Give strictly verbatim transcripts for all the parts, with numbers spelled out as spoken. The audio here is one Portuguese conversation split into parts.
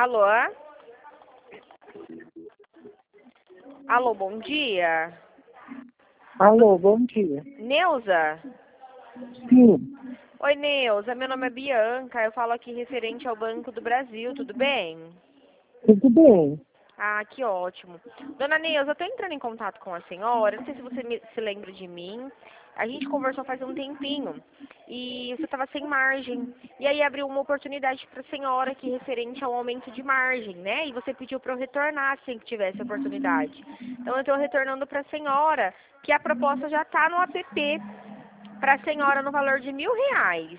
Alô? Alô, bom dia. Alô, bom dia. Neuza? Sim, Oi, Neuza. Meu nome é Bianca. Eu falo aqui referente ao Banco do Brasil. Tudo bem? tudo bem. Ah, que ótimo. Dona Neuza, eu estou entrando em contato com a senhora. Não sei se você me- se lembra de mim. A gente conversou faz um tempinho e você estava sem margem. E aí abriu uma oportunidade para a senhora aqui referente ao aumento de margem, né? E você pediu para eu retornar assim que tivesse oportunidade. Então eu estou retornando para a senhora que a proposta já está no app para a senhora no valor de mil reais.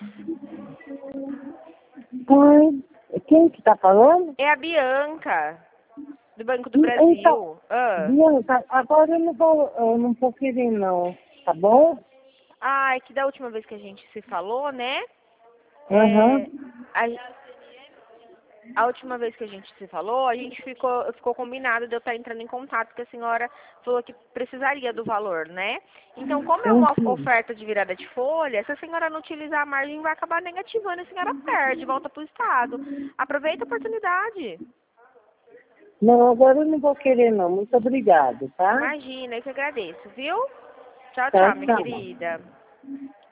Ai, quem que tá falando? É a Bianca, do Banco do Então, Brasil. Ah. Bianca, agora eu não vou, eu não vou querer não, tá bom? Ah, é que da última vez que a gente se falou, né? Aham. É, a, a última vez que a gente se falou, a gente ficou, ficou combinado de eu estar entrando em contato, porque a senhora falou que precisaria do valor, né? Então, como é uma Enfim. oferta de virada de folha, se a senhora não utilizar a margem, vai acabar negativando e a senhora perde, volta para o Estado. Aproveita a oportunidade. Não, agora eu não vou querer não. Muito obrigado, tá? Imagina, eu que agradeço, viu? Tchau, Tchau, tchau, minha tchau. querida.